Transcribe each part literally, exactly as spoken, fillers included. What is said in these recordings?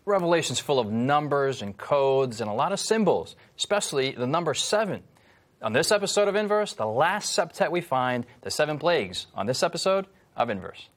Revelation's full of numbers and codes and a lot of symbols, especially the number seven. On this episode of Inverse, the last septet we find, the seven plagues. On this episode of Inverse.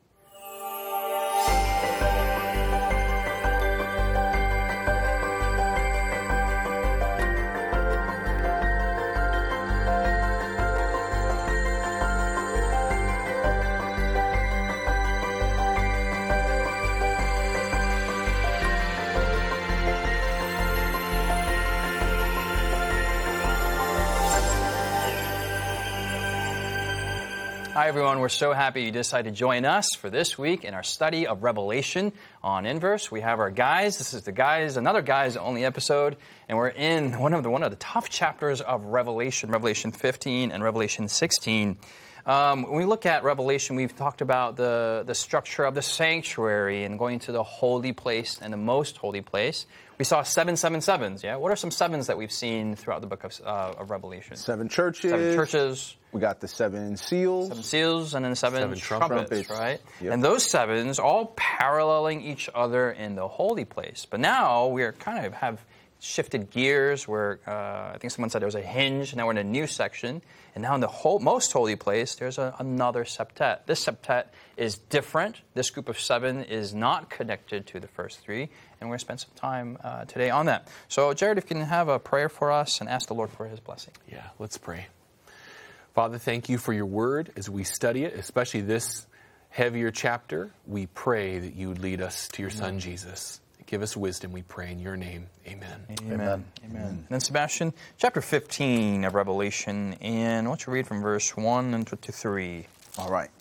Hi, everyone. We're so happy you decided to join us for this week in our study of Revelation on Inverse. We have our guys. This is the guys, another guys only episode, and we're in one of the one of the tough chapters of Revelation, Revelation fifteen and Revelation sixteen. Um, when we look at Revelation, we've talked about the, the structure of the sanctuary and going to the holy place and the most holy place. We saw seven, seven, sevens, yeah? What are some sevens that we've seen throughout the book of, uh, of Revelation? Seven churches. Seven churches. We got the seven seals. Seven seals and then seven, seven trumpets, trumpets, right? Yep. And those sevens all paralleling each other in the holy place. But now we're kind of have shifted gears where uh, I think someone said there was a hinge. Now we're in a new section. And now in the whole, most holy place, there's a, another septet. This septet is different. This group of seven is not connected to the first three. And we're going to spend some time uh, today on that. So, Jared, if you can have a prayer for us and ask the Lord for his blessing. Yeah, let's pray. Father, thank you for your word as we study it, especially this heavier chapter. We pray that you would lead us to your Son, Jesus. Give us wisdom, we pray in your name. Amen. Amen. Amen. Amen. And then, Sebastian, chapter fifteen of Revelation, and I want you to read from verse one to three. All right.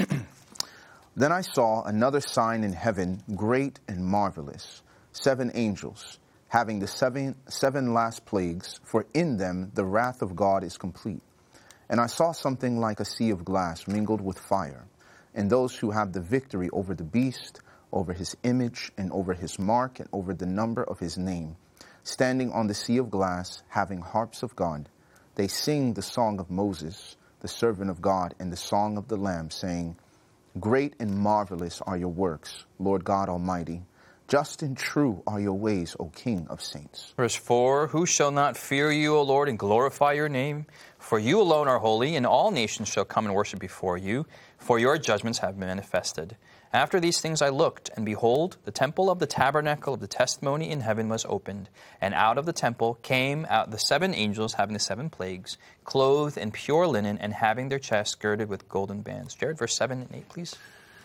Then I saw another sign in heaven, great and marvelous, seven angels, having the seven, seven last plagues, for in them the wrath of God is complete. And I saw something like a sea of glass mingled with fire, and those who have the victory over the beast, over his image, and over his mark, and over the number of his name, standing on the sea of glass, having harps of God. They sing the song of Moses, the servant of God, and the song of the Lamb, saying, Great and marvelous are your works, Lord God Almighty. Just and true are your ways, O King of saints. Verse four, Who shall not fear you, O Lord, and glorify your name? For you alone are holy, and all nations shall come and worship before you, for your judgments have been manifested. After these things I looked, and behold, the temple of the tabernacle of the testimony in heaven was opened. And out of the temple came out the seven angels having the seven plagues, clothed in pure linen, and having their chests girded with golden bands. Jared, verse seven and eight, please.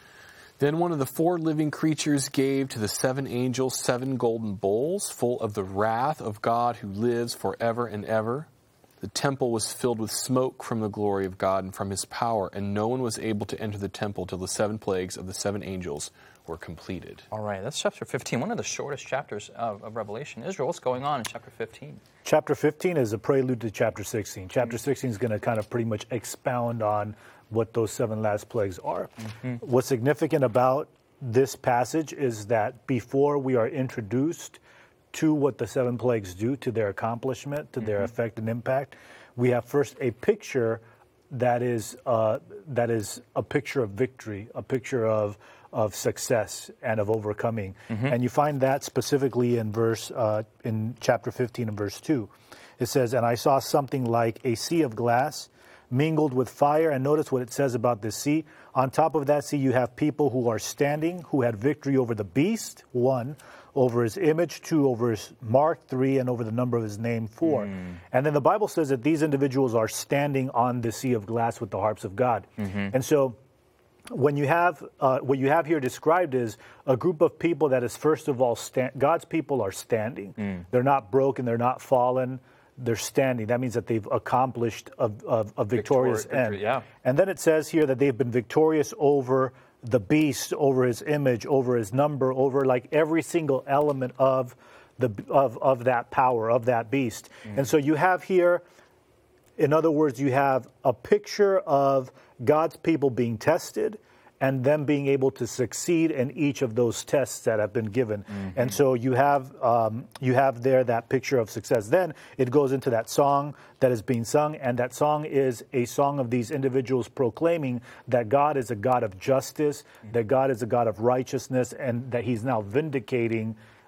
Then one of the four living creatures gave to the seven angels seven golden bowls, full of the wrath of God who lives forever and ever. The temple was filled with smoke from the glory of God and from his power, and no one was able to enter the temple till the seven plagues of the seven angels were completed. All right, that's chapter fifteen, one of the shortest chapters of, of Revelation. Israel, what's going on in chapter fifteen? Chapter fifteen is a prelude to chapter sixteen. Chapter mm-hmm. sixteen is going to kind of pretty much expound on what those seven last plagues are. Mm-hmm. What's significant about this passage is that before we are introduced to what the seven plagues do, to their accomplishment, to mm-hmm. their effect and impact, we have first a picture that is uh, that is a picture of victory, a picture of of success and of overcoming. Mm-hmm. And you find that specifically in verse uh, in chapter fifteen and verse two. It says, "And I saw something like a sea of glass mingled with fire." And notice what it says about this sea. On top of that sea, you have people who are standing, who had victory over the beast, one, over his image, two, over his mark, three, and over the number of his name, four. Mm. And then the Bible says that these individuals are standing on the sea of glass with the harps of God. Mm-hmm. And so when you have, uh, what you have here described is a group of people that is, first of all, sta- God's people are standing. Mm. They're not broken, they're not fallen. They're standing. That means that they've accomplished a, a, a victorious Victor- end. victory, yeah. And then it says here that they've been victorious over the beast, over his image, over his number, over like every single element of the of, of that power, of that beast. Mm. And so you have here, in other words, you have a picture of God's people being tested and them being able to succeed in each of those tests that have been given. Mm-hmm. And so you have um, you have there that picture of success. Then it goes into that song that is being sung, and that song is a song of these individuals proclaiming that God is a God of justice, mm-hmm. that God is a God of righteousness, and that he's now vindicating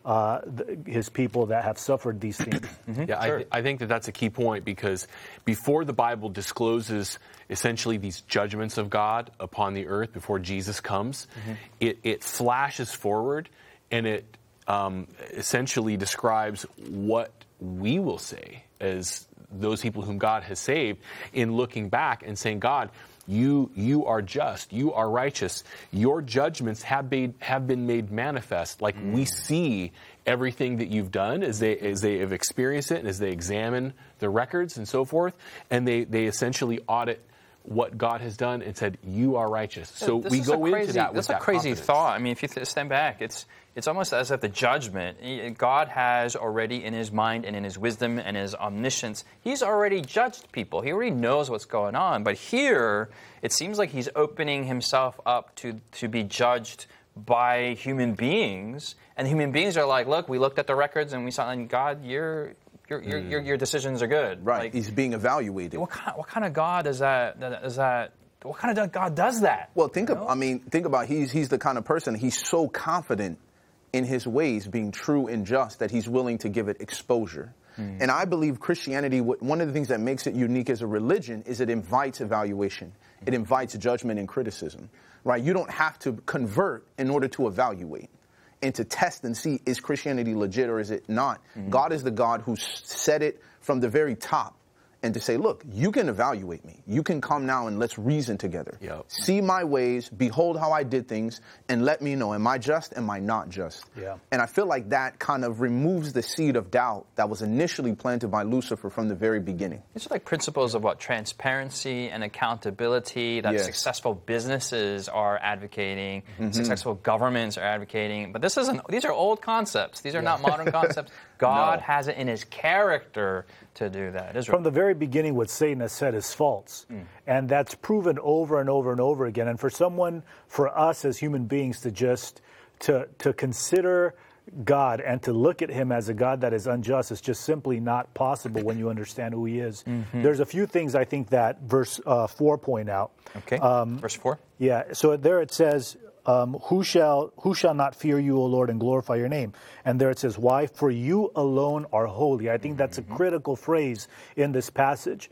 uh, the, his people that have suffered these things. Mm-hmm. Yeah, sure. I, th- I think that that's a key point, because before the Bible discloses essentially these judgments of God upon the earth, before Jesus comes, mm-hmm. it, it flashes forward, and it um, essentially describes what we will say as those people whom God has saved, in looking back and saying, God, you you are just, you are righteous, your judgments have been have been made manifest. Like mm. we see everything that you've done as they as they have experienced it, and as they examine the records and so forth, and they they essentially audit what God has done and said, you are righteous. So this we go crazy, into that with That's a crazy confidence. thought. I mean, if you th- stand back, it's it's almost as if the judgment, God has already in his mind and in his wisdom and his omniscience, he's already judged people. He already knows what's going on. But here, it seems like he's opening himself up to, to be judged by human beings. And human beings are like, look, we looked at the records and we saw, and God, you're... Your, your, your, your decisions are good. Right. Like, he's being evaluated. What kind, what kind of God is that? Is that? What kind of God does that? Well, think of. I mean, think about. He's he's the kind of person. He's so confident in his ways being true and just that he's willing to give it exposure. Mm. And I believe Christianity. One of the things that makes it unique as a religion is it invites evaluation. It invites judgment and criticism. Right. You don't have to convert in order to evaluate and to test and see, is Christianity legit or is it not? Mm-hmm. God is the God who said it from the very top, and to say, look, you can evaluate me. You can come now and let's reason together. Yep. See my ways, behold how I did things, and let me know, am I just, am I not just? Yeah. And I feel like that kind of removes the seed of doubt that was initially planted by Lucifer from the very beginning. These are like principles of what? Transparency and accountability that yes. successful businesses are advocating, mm-hmm. successful governments are advocating. But this isn't, these are old concepts. These are yeah. not modern concepts. God no. has it in his character to do that. Israel. From the very beginning, what Satan has said is false. Mm. And that's proven over and over and over again. And for someone, for us as human beings to just, to, to consider God and to look at him as a God that is unjust is just simply not possible when you understand who he is. Mm-hmm. There's a few things I think that verse uh, four point out. Okay, um, verse four? Yeah, so there it says, Um, who shall who shall not fear you, O Lord, and glorify your name? And there it says, why? For you alone are holy. I think that's a critical phrase in this passage.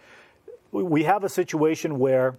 We have a situation where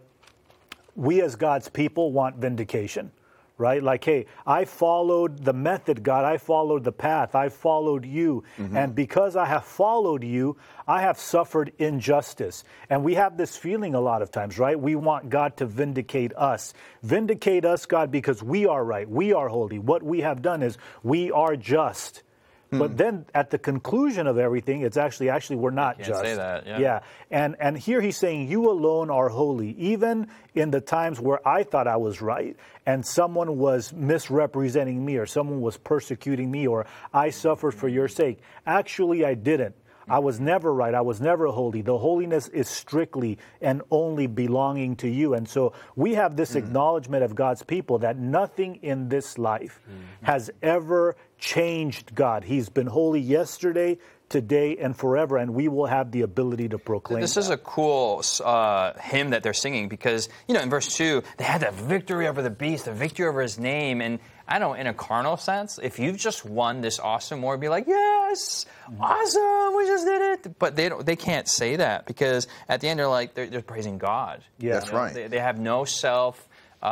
we as God's people want vindication, right? Like, hey, I followed the method, God. I followed the path. I followed you. Mm-hmm. And because I have followed you, I have suffered injustice. And we have this feeling a lot of times, right? We want God to vindicate us. Vindicate us, God, because we are right. We are holy. What we have done is we are just. But then at the conclusion of everything, it's actually, actually, we're not Can't just. say that, yeah. Yeah. And, and here he's saying, you alone are holy. Even in the times where I thought I was right and someone was misrepresenting me or someone was persecuting me or I suffered for your sake. Actually, I didn't. I was never right. I was never holy. The holiness is strictly and only belonging to you. And so we have this mm. acknowledgement of God's people that nothing in this life mm. has ever changed God. He's been holy yesterday, today, and forever, and we will have the ability to proclaim This that. is a cool uh, hymn that they're singing because, you know, in verse two, they had that victory over the beast, the victory over his name, and I don't know, in a carnal sense, if you've just won this awesome war, be like, yes, awesome, we just did it. But they don't, they can't say that because at the end they're like, they're, they're praising God. Yeah, that's you know? right. They, they have no self,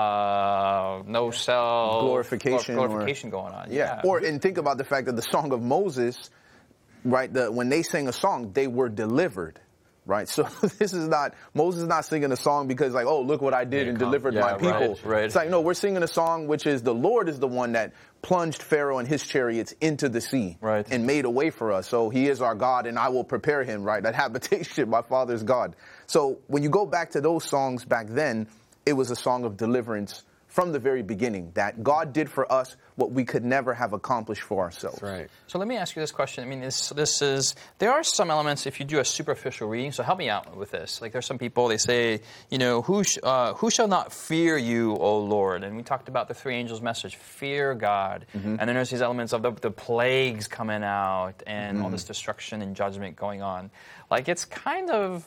uh, no self glorification, glorification or, going on. Yeah. yeah. Or and think about the fact that the Song of Moses, right? The, when they sang a song, they were delivered. Right, so this is not, Moses is not singing a song because like, oh, look what I did yeah, and come, delivered yeah, my people. Right, right. It's like, no, we're singing a song which is the Lord is the one that plunged Pharaoh and his chariots into the sea right. and made a way for us. So he is our God and I will prepare him, right? That habitation, my father's God. So when you go back to those songs back then, it was a song of deliverance from the very beginning, that God did for us what we could never have accomplished for ourselves. That's right. So let me ask you this question. I mean, this this is, there are some elements, if you do a superficial reading, so help me out with this. Like there's some people, they say, you know, who, sh- uh, who shall not fear you, O Lord? And we talked about the three angels' message, fear God. Mm-hmm. And then there's these elements of the, the plagues coming out and mm-hmm. all this destruction and judgment going on. Like it's kind of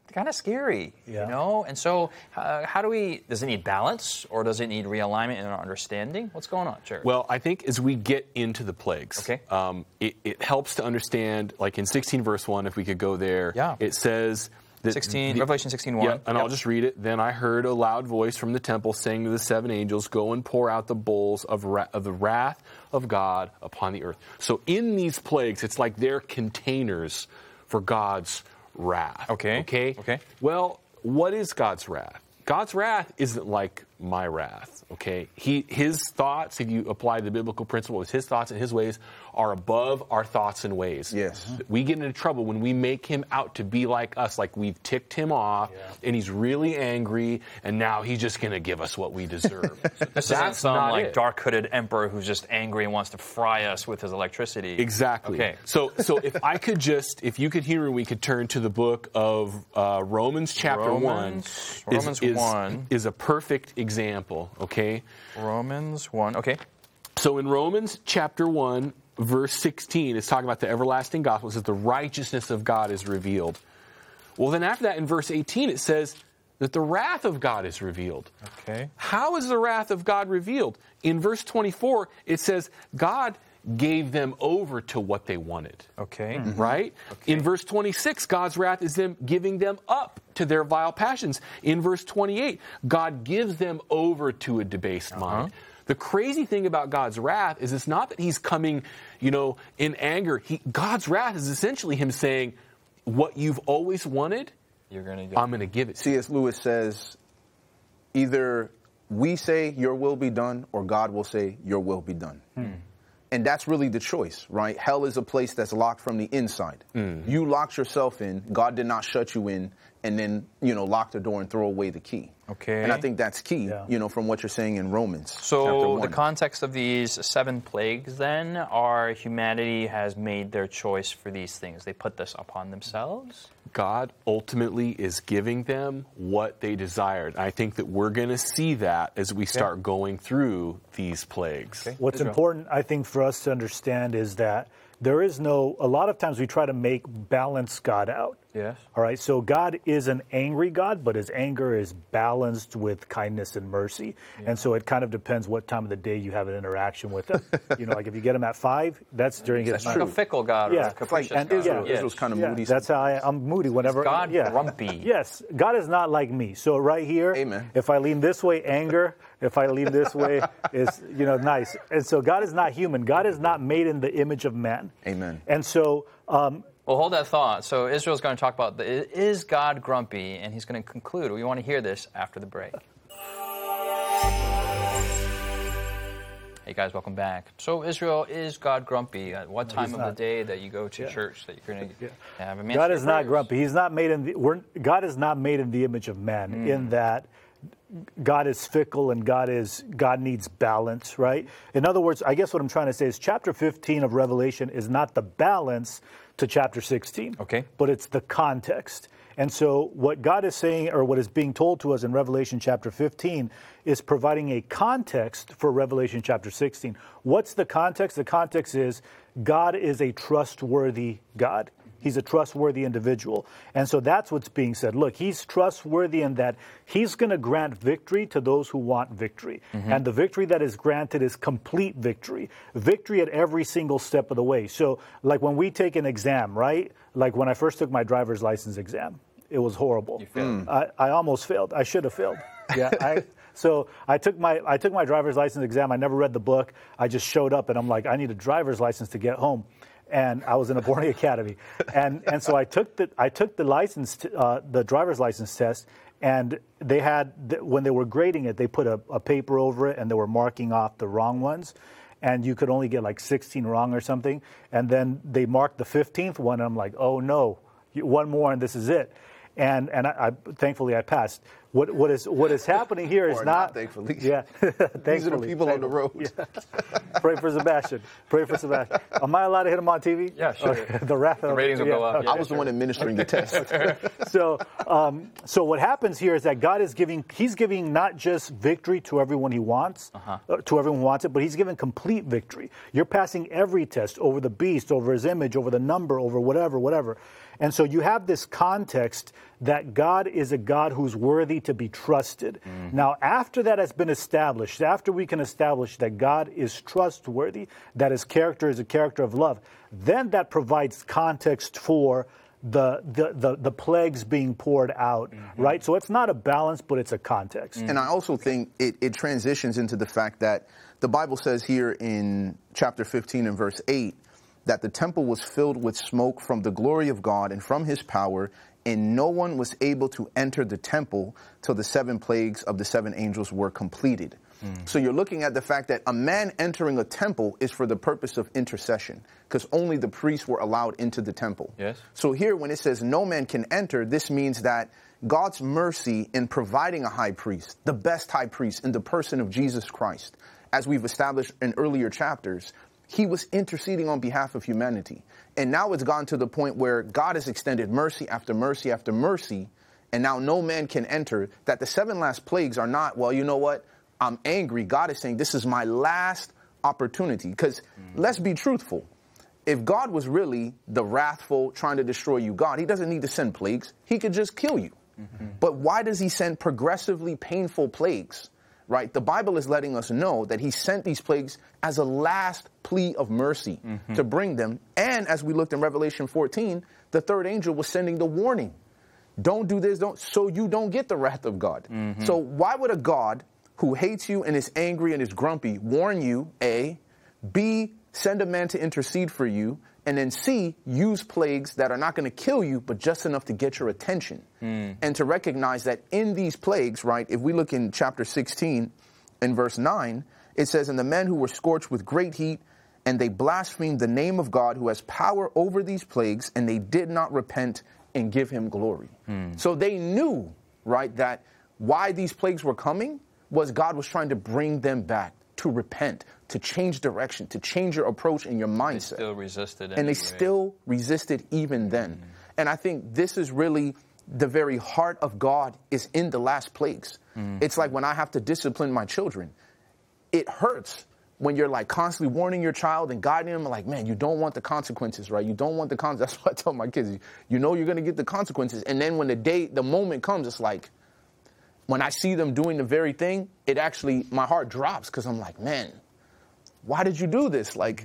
kind of scary, Yeah. you know? And so uh, how do we, does it need balance or does it need realignment in our understanding? What's going on, Jared? Well, I think as we get into the plagues, Okay. um, it, it helps to understand, like in sixteen verse one, if we could go there, Yeah. it says that sixteen, the- Revelation sixteen one. Yeah, and I'll just read it. Then I heard a loud voice from the temple saying to the seven angels, "Go and pour out the bowls of, ra- of the wrath of God upon the earth." So in these plagues, it's like they're containers for God's wrath. Okay. Okay. Okay. Well, what is God's wrath? God's wrath isn't like my wrath, okay? He, his thoughts, if you apply the biblical principles, his thoughts and his ways are above our thoughts and ways. Yes. We get into trouble when we make him out to be like us, like we've ticked him off, and he's really angry, and now he's just going to give us what we deserve. This isn't some not like it. dark-hooded emperor who's just angry and wants to fry us with his electricity. Exactly. Okay. So, so if I could just, if you could hear me, we could turn to the book of uh, Romans chapter Romans- one. Romans is, is, one. is a perfect example, okay? Romans one. Okay. So in Romans chapter one, verse sixteen, it's talking about the everlasting gospel. It says the righteousness of God is revealed. Well, then after that, in verse eighteen, it says that the wrath of God is revealed. Okay. How is the wrath of God revealed? In verse twenty-four, it says God gave them over to what they wanted. Okay. Right? In verse twenty-six, God's wrath is them giving them up to their vile passions. In verse twenty-eight, God gives them over to a debased mind. The crazy thing about God's wrath is it's not that he's coming, you know, in anger. He, God's wrath is essentially him saying, what you've always wanted, You're going to I'm going to give it to you. C S. Lewis says, either we say your will be done or God will say your will be done. And that's really the choice, right? Hell is a place that's locked from the inside. You locked yourself in. God did not shut you in and then, you know, lock the door and throw away the key. Okay. And I think that's key, Yeah. you know, from what you're saying in Romans chapter So one. the context of these seven plagues then are humanity has made their choice for these things. They put this upon themselves. God ultimately is giving them what they desired. I think that we're going to see that as we start going through these plagues. Okay. What's Israel. important, I think, for us to understand is that there is no, a lot of times we try to make balance God out. Yes. All right, so God is an angry God, but his anger is balanced with kindness and mercy. And so it kind of depends what time of the day you have an interaction with him. You know, like if you get him at five, that's during his That's Like time. a fickle God or Yeah. a capricious and God. Israel, Yeah. Israel's kind of Yeah, moody. that's how I, I'm moody whenever. Is God yeah. grumpy? Yes, God is not like me. So right here, Amen. if I lean this way, anger. If I lean this way, is you know nice. And so God is not human. God is not made in the image of man. Amen. And so. Um, Well, hold that thought. So Israel's going to talk about, the, is God grumpy? And he's going to conclude. We want to hear this after the break. Hey guys, welcome back. So Israel, is God grumpy? At what time he's of not. the day that you go to Yeah. church that you're going to Yeah. have a man? God is not grumpy. He's not made in the. We're, God is not made in the image of man. Hmm. In that, God is fickle and God is God needs balance, right? In other words, I guess what I'm trying to say is chapter fifteen of Revelation is not the balance to chapter sixteen. Okay. But it's the context. And so what God is saying, or what is being told to us in Revelation chapter fifteen, is providing a context for Revelation chapter sixteen. What's the context? The context is God is a trustworthy God. He's a trustworthy individual. And so that's what's being said. Look, he's trustworthy in that he's going to grant victory to those who want victory. Mm-hmm. And the victory that is granted is complete victory. Victory at every single step of the way. So like when we take an exam, right? Like when I first took my driver's license exam, it was horrible. You failed. I, I almost failed. I should have failed. Yeah. I, so I took my I took my driver's license exam. I never read the book. I just showed up and I'm like, I need a driver's license to get home. And I was in a boarding academy, and and so I took the I took the license t- uh, the driver's license test, and they had th- when they were grading it, they put a, a paper over it, and they were marking off the wrong ones, and you could only get like sixteen wrong or something, and then they marked the fifteenth one, and I'm like, oh no, one more, and this is it, and and I, I thankfully I passed. What what is what is happening here is Or not, not thankfully. Yeah, thankfully. These are the people on the road. Yeah. Pray for Sebastian. Pray for Sebastian. Am I allowed to hit him on T V? Yeah, sure. Okay. The wrath of The ratings will go up. okay. Yeah, I was the one administering the test. So, um, so what happens here is that God is giving, he's giving not just victory to everyone he wants, uh-huh. uh, to everyone who wants it, but he's giving complete victory. You're passing every test over the beast, over his image, over the number, over whatever, whatever. And so you have this context that God is a God who's worthy to be trusted. Mm-hmm. Now, after that has been established, after we can establish that God is trustworthy, that his character is a character of love, then that provides context for the the the, the plagues being poured out, mm-hmm. right? So it's not a balance, but it's a context. And I also think it, it transitions into the fact that the Bible says here in chapter fifteen and verse eight that the temple was filled with smoke from the glory of God and from his power, and no one was able to enter the temple till the seven plagues of the seven angels were completed. Mm. So you're looking at the fact that a man entering a temple is for the purpose of intercession, because only the priests were allowed into the temple. Yes. So here when it says no man can enter, this means that God's mercy in providing a high priest, the best high priest in the person of Jesus Christ, as we've established in earlier chapters, he was interceding on behalf of humanity. And now it's gone to the point where God has extended mercy after mercy after mercy, and now no man can enter, that the seven last plagues are not, well, you know what, I'm angry. God is saying this is my last opportunity. Because mm-hmm. let's be truthful. If God was really the wrathful, trying to destroy you God, he doesn't need to send plagues. He could just kill you. Mm-hmm. But why does he send progressively painful plagues? Right? The Bible is letting us know that he sent these plagues as a last plea of mercy mm-hmm. to bring them. And as we looked in Revelation fourteen, the third angel was sending the warning. Don't do this, don't, so you don't get the wrath of God. Mm-hmm. So why would a God who hates you and is angry and is grumpy warn you, A, B, send a man to intercede for you, and then C, use plagues that are not going to kill you, but just enough to get your attention. Mm. And to recognize that in these plagues, right, if we look in chapter sixteen in verse nine, it says, and the men who were scorched with great heat, and they blasphemed the name of God who has power over these plagues, and they did not repent and give him glory. Mm. So they knew, right, that why these plagues were coming was God was trying to bring them back to repent, to change direction, to change your approach and your mindset. They still resisted anyway. And they still resisted even then. Mm. And I think this is really the very heart of God is in the last plagues. Mm. It's like when I have to discipline my children, it hurts when you're like constantly warning your child and guiding them, like, man, you don't want the consequences, right? You don't want the consequences. That's what I tell my kids. You know you're going to get the consequences. And then when the day, the moment comes, it's like, when I see them doing the very thing, it actually, my heart drops because I'm like, man, why did you do this? Like,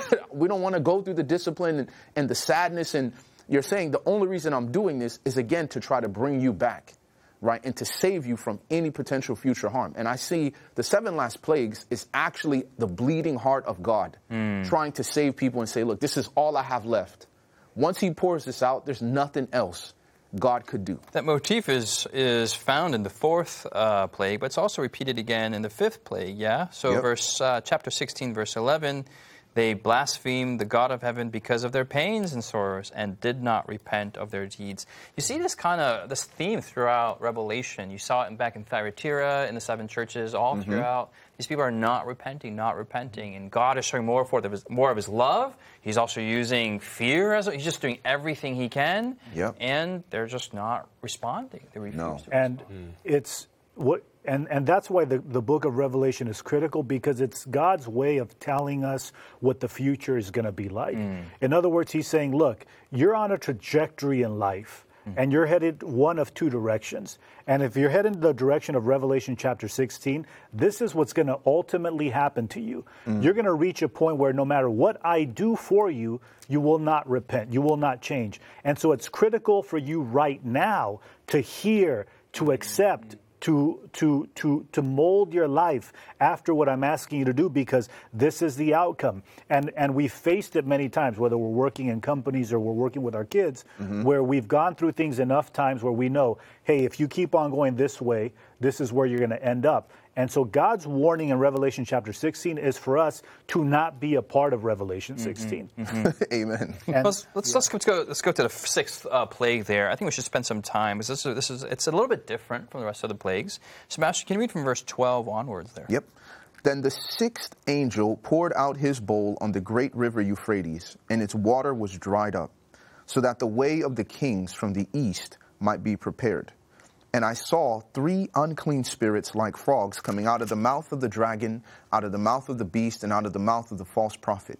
we don't want to go through the discipline and, and the sadness. And you're saying the only reason I'm doing this is, again, to try to bring you back, right? And to save you from any potential future harm. And I see the seven last plagues is actually the bleeding heart of God mm. trying to save people and say, look, this is all I have left. Once he pours this out, there's nothing else God could do. That motif is is found in the fourth uh, plague, but it's also repeated again in the fifth plague, yeah? So yep. verse uh, chapter sixteen, verse eleven, they blasphemed the God of heaven because of their pains and sorrows and did not repent of their deeds. You see this kind of, this theme throughout Revelation. You saw it back in Thyatira, in the seven churches, all mm-hmm. throughout. These people are not repenting, not repenting. And God is showing more forth of his, more of his love. He's also using fear. as He's just doing everything he can. Yep. And they're just not responding. They refuse no. to and respond. it's what, and, and that's why the, the book of Revelation is critical, because it's God's way of telling us what the future is going to be like. Mm. In other words, he's saying, look, you're on a trajectory in life. And you're headed one of two directions. And if you're heading the direction of Revelation chapter sixteen, this is what's going to ultimately happen to you. Mm. You're going to reach a point where no matter what I do for you, you will not repent. You will not change. And so it's critical for you right now to hear, to accept, to to to to mold your life after what I'm asking you to do, because this is the outcome. And and we've faced it many times, whether we're working in companies or we're working with our kids, mm-hmm. where we've gone through things enough times where we know, hey, if you keep on going this way, this is where you're going to end up. And so God's warning in Revelation chapter sixteen is for us to not be a part of Revelation sixteen. Mm-hmm. Mm-hmm. Amen. And, let's let's, yeah. let's go let's go to the sixth uh, plague there. I think we should spend some time, because this is, this is it's a little bit different from the rest of the plagues. Sebastian, can you read from verse twelve onwards there? Yep. Then the sixth angel poured out his bowl on the great river Euphrates, and its water was dried up, so that the way of the kings from the east might be prepared. And I saw three unclean spirits like frogs coming out of the mouth of the dragon, out of the mouth of the beast, and out of the mouth of the false prophet.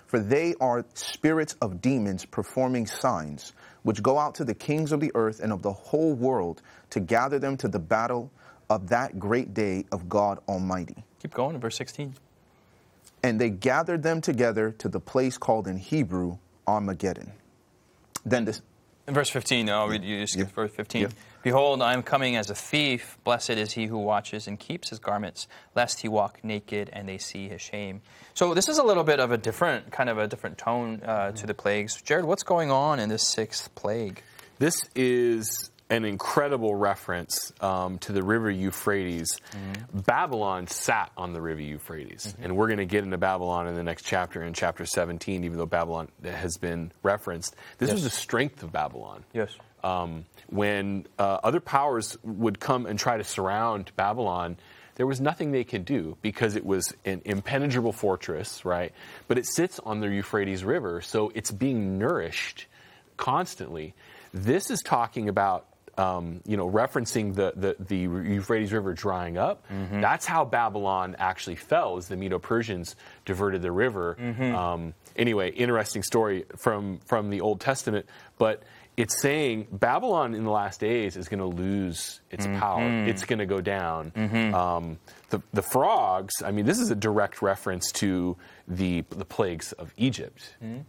For they are spirits of demons performing signs, which go out to the kings of the earth and of the whole world to gather them to the battle of that great day of God Almighty. Keep going to verse sixteen. And they gathered them together to the place called in Hebrew Armageddon. Then this... In verse fifteen, no, I'll read you skip Yeah. verse fifteen. Yeah. Behold, I am coming as a thief. Blessed is he who watches and keeps his garments, lest he walk naked and they see his shame. So this is a little bit of a different, kind of a different tone uh, to the plagues. Jared, what's going on in this sixth plague? This is an incredible reference um, to the river Euphrates. Mm-hmm. Babylon sat on the river Euphrates. Mm-hmm. And we're going to get into Babylon in the next chapter, in chapter seventeen, even though Babylon has been referenced. This yes. was the strength of Babylon. Yes. Um, when uh, other powers would come and try to surround Babylon, there was nothing they could do because it was an impenetrable fortress, right? But it sits on the Euphrates River, so it's being nourished constantly. This is talking about, um, you know, referencing the, the, the Euphrates River drying up. Mm-hmm. That's how Babylon actually fell, as the Medo-Persians diverted the river. Mm-hmm. Um, anyway, interesting story from, from the Old Testament, but it's saying Babylon in the last days is going to lose its mm-hmm. power. It's going to go down. Mm-hmm. Um, the, the frogs, I mean, this is a direct reference to the, the plagues of Egypt. Mm-hmm.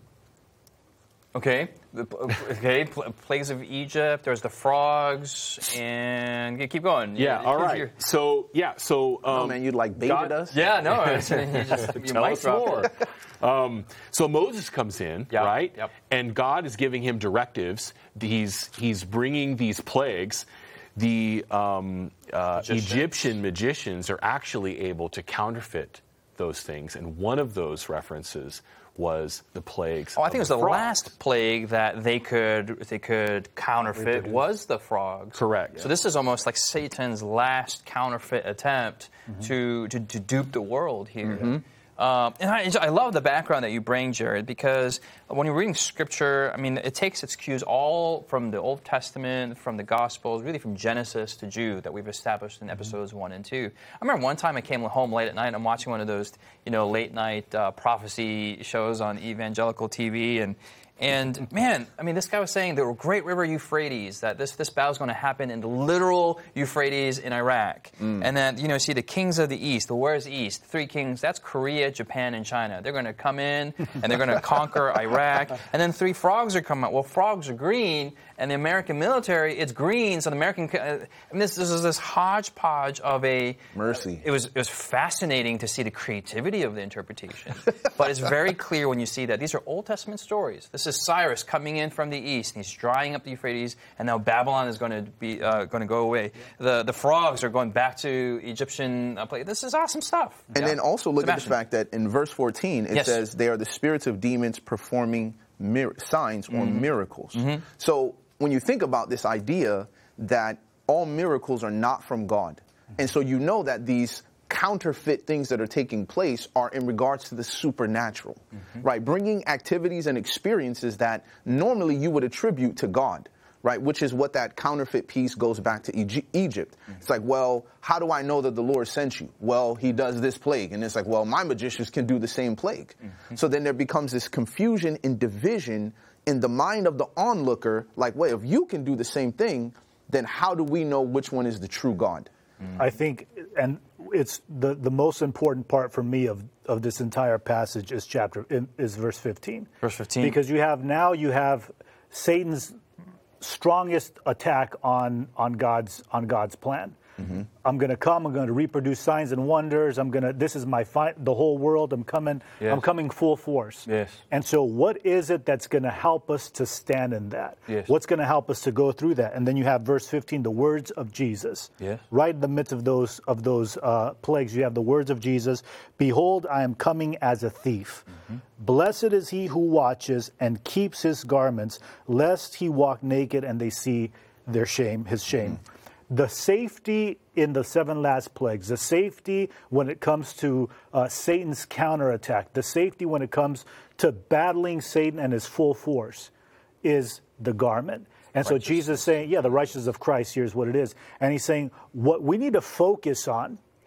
Okay, the, okay, plagues of Egypt, there's the frogs, and yeah, keep going. Yeah, all right. Your... So, yeah, so... Um, oh, man, you'd like baited God... us? Yeah, no. It's, you just, you Tell us more. um, so Moses comes in, yep, right? Yep. And God is giving him directives. He's, he's bringing these plagues. The um, uh, Egyptian magicians are actually able to counterfeit those things, and one of those references was the plagues. Oh, I think it was the frogs. last plague that they could they could counterfeit was the frogs. Correct. Yeah. So this is almost like Satan's last counterfeit attempt mm-hmm. to, to to dupe the world here. Mm-hmm. Um, and I, I love the background that you bring, Jared, because when you're reading Scripture, I mean, it takes its cues all from the Old Testament, from the Gospels, really from Genesis to Jude that we've established in episodes one and two. I remember one time I came home late at night and I'm watching one of those, you know, late night uh, prophecy shows on evangelical T V, and And man, I mean, this guy was saying the great river Euphrates, that this, this battle is going to happen in the literal Euphrates in Iraq. Mm. And then, you know, see the kings of the East, the where's East? Three kings, that's Korea, Japan, and China. They're going to come in and they're going to conquer Iraq. And then three frogs are coming out. Well, frogs are green, and the American military, it's green, so the American, uh, I mean, this, this is this hodgepodge of a... Mercy. Uh, it was it was fascinating to see the creativity of the interpretation. But it's very clear when you see that these are Old Testament stories. This is Cyrus coming in from the east, and he's drying up the Euphrates, and now Babylon is going to be uh, going to go away. The the frogs are going back to Egyptian uh, place. This is awesome stuff. And yeah. then also look Sebastian. at the fact that in verse fourteen it yes. says they are the spirits of demons performing mir- signs mm-hmm. or miracles. Mm-hmm. So when you think about this idea that all miracles are not from God, mm-hmm. and so you know that these counterfeit things that are taking place are in regards to the supernatural, mm-hmm. right? Bringing activities and experiences that normally you would attribute to God, right? Which is what that counterfeit piece goes back to Egy- Egypt. Mm-hmm. It's like, well, how do I know that the Lord sent you? Well, he does this plague. And it's like, well, my magicians can do the same plague. Mm-hmm. So then there becomes this confusion and division in the mind of the onlooker, like, wait, if you can do the same thing, then how do we know which one is the true God? Mm-hmm. I think, and it's the, the most important part for me of, of this entire passage is chapter is verse fifteen. Verse fifteen. Because you have now you have Satan's strongest attack on on God's on God's plan. Mm-hmm. I'm going to come. I'm going to reproduce signs and wonders. I'm going to. This is my fi- the whole world. I'm coming. Yes. I'm coming full force. Yes. And so, what is it that's going to help us to stand in that? Yes. What's going to help us to go through that? And then you have verse fifteen, the words of Jesus. Yes. Right in the midst of those of those uh, plagues, you have the words of Jesus. Behold, I am coming as a thief. Mm-hmm. Blessed is he who watches and keeps his garments, lest he walk naked and they see their shame, his shame. Mm-hmm. The safety in the seven last plagues, the safety when it comes to uh, Satan's counterattack, the safety when it comes to battling Satan and his full force is the garment. And so Jesus is saying, yeah, the righteousness of Christ, here's what it is. And he's saying what we need to focus on,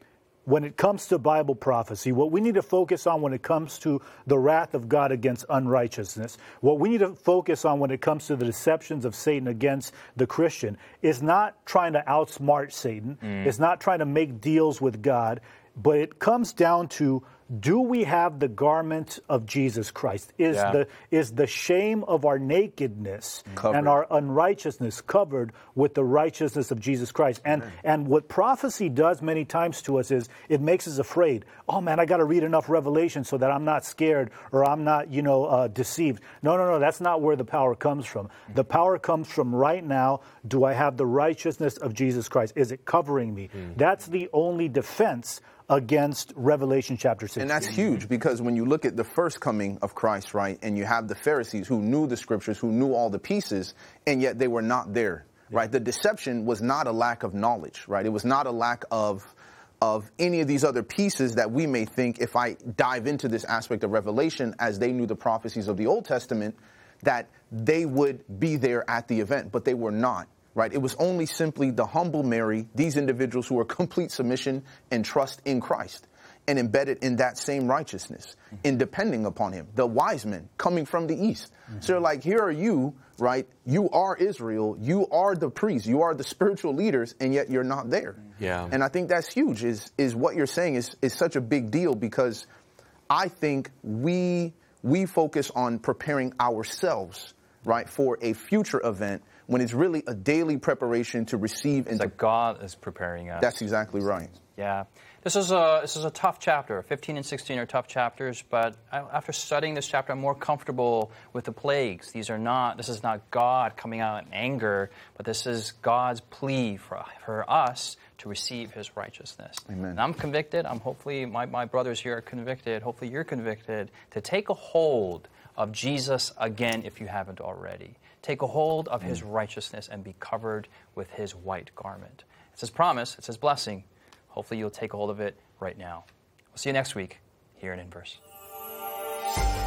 when it comes to Bible prophecy, what we need to focus on when it comes to the wrath of God against unrighteousness, what we need to focus on when it comes to the deceptions of Satan against the Christian, is not trying to outsmart Satan. Mm. It's not trying to make deals with God, but it comes down to, do we have the garment of Jesus Christ? Is yeah. the is the shame of our nakedness covered. And our unrighteousness covered with the righteousness of Jesus Christ? And Amen. And what prophecy does many times to us is it makes us afraid. Oh man, I got to read enough Revelation so that I'm not scared or I'm not, you know, uh, deceived. No, no, no. That's not where the power comes from. Mm-hmm. The power comes from right now. Do I have the righteousness of Jesus Christ? Is it covering me? Mm-hmm. That's the only defense against Revelation chapter sixteen. And that's huge, because when you look at the first coming of Christ, right, and you have the Pharisees who knew the scriptures, who knew all the pieces, and yet they were not there, yeah. right? The deception was not a lack of knowledge, right? It was not a lack of of any of these other pieces that we may think, if I dive into this aspect of Revelation, as they knew the prophecies of the Old Testament, that they would be there at the event, but they were not. Right? It was only simply the humble Mary, these individuals who were complete submission and trust in Christ and embedded in that same righteousness, mm-hmm. in depending upon him. The wise men coming from the east. Mm-hmm. So they're like, here are you, right? You are Israel. You are the priests. You are the spiritual leaders, and yet you're not there. Yeah. And I think that's huge, is, is what you're saying is, is such a big deal, because I think we, we focus on preparing ourselves, right, for a future event, when it's really a daily preparation to receive. It's like God is preparing us. That's exactly right. Yeah. This is a this is a tough chapter. fifteen and sixteen are tough chapters, but after studying this chapter, I'm more comfortable with the plagues. These are not, this is not God coming out in anger, but this is God's plea for, for us to receive his righteousness. Amen. And I'm convicted. I'm hopefully, my, my brothers here are convicted. Hopefully you're convicted to take a hold of Jesus again if you haven't already. Take a hold of his righteousness and be covered with his white garment. It's his promise. It's his blessing. Hopefully you'll take a hold of it right now. We'll see you next week here in Inverse.